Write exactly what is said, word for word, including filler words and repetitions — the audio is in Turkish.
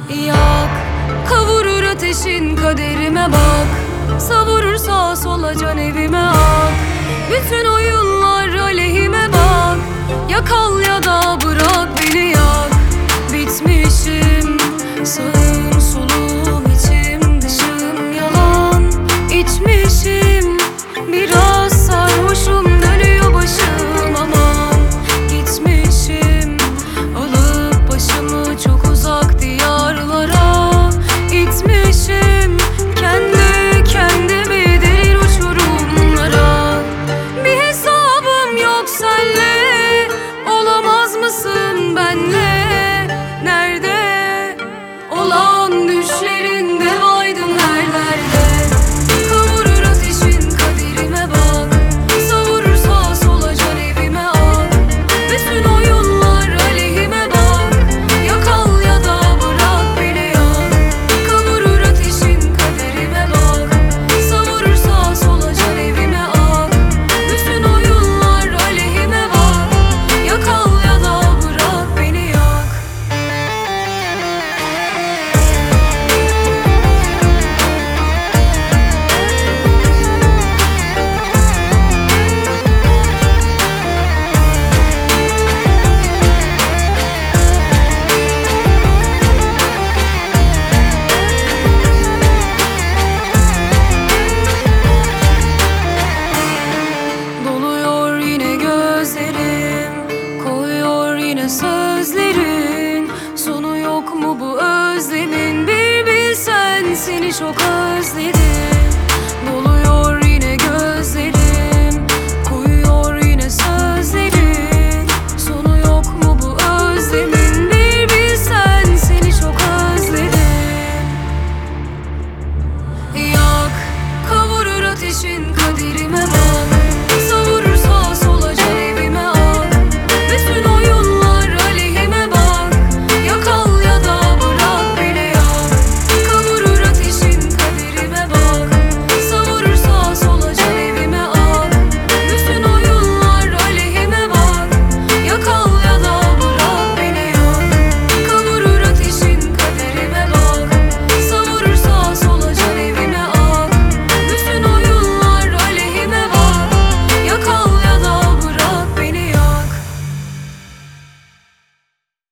yak. Kavurur ateşin kaderime bak, savurur sağa sola can evime ak. Bütün oyunlar aleyhime bak, ya kal ya da bırak beni yak. Bitmişim sağım solum içim dışım yalan. İçmişim biraz sarhoşum dönüyor başım aman. Gitmişim alıp başımı çok uzak diyarlara. İtmişim kendi kendimi derin uçurumlara. Bir hesabım yok senle, olamaz mısın benle? Nerede olan düşlerinde vaydın her derde. Kavurur ateşin kaderime bak, savurur sağa sola can evime ak. Bütün oyunlar aleyhime bak, ya kal ya da bırak beni yak. Kavurur ateşin kaderime bak, savurur sağa sola can evime ak. Bütün oyunlar aleyhime bak, ya kal ya da bırak beni yak. Doluyor yine gözlerim, koyuyor yine sözlerin. Sonu yok mu bu özlemin? Bir bilsen seni çok özledim.